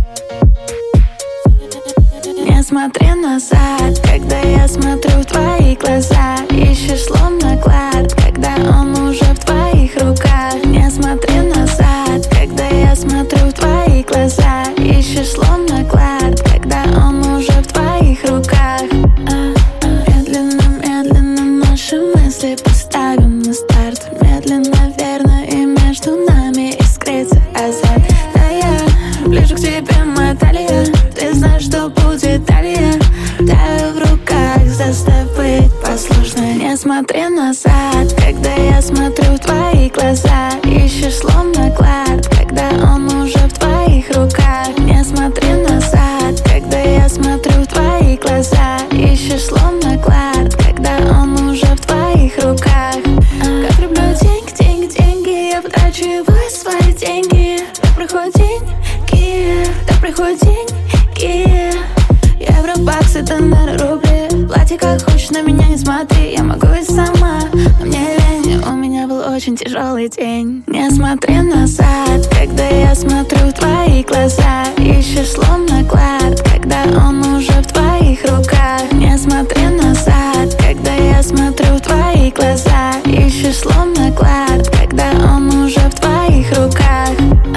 Не смотри назад, когда я смотрю в твои глаза. Ищешь словно клад, когда он уже в твоих руках. Не смотри назад, когда я смотрю в твои глаза. Ищешь словно клад, когда он уже в твоих руках. Медленно, медленно наши мысли поставим на старт. Медленно, верно, и между нами искрится азарт. Да, я ближе к тебе, моя талия. Ты знаешь, что будет далее. Таю в руках, заставь быть послушной. Не смотри назад, когда я смотрю в твои глаза. Ищешь словно клад, когда он уже в твоих руках. Не смотри назад, когда я смотрю в твои глаза. Ищешь словно клад, когда он уже в твоих руках. Как люблю деньги, деньги, деньги. Я потрачиваю свои деньги. Так проходят деньги, так проходят деньги. Евро, баксы, доллары, рубли. Плати как хочешь, на меня не смотри. Я могу и сама, но мне лень. У меня был очень тяжелый день. Не смотри назад, когда я смотрю в твои глаза. Ищешь словно клад, когда он уже в твоих руках. Не смотри назад, когда я смотрю в твои глаза. Ищешь словно клад, когда он уже в твоих руках.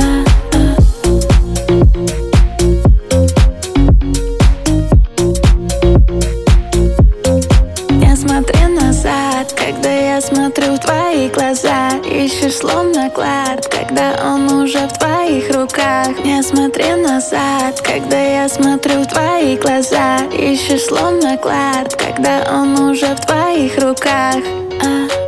Не смотри назад, когда я смотрю в твои глаза. Ищешь словно клад, когда он уже в твоих руках. Не смотри назад, когда я смотрю в твои глаза. Ищешь словно клад, когда он уже в твоих руках.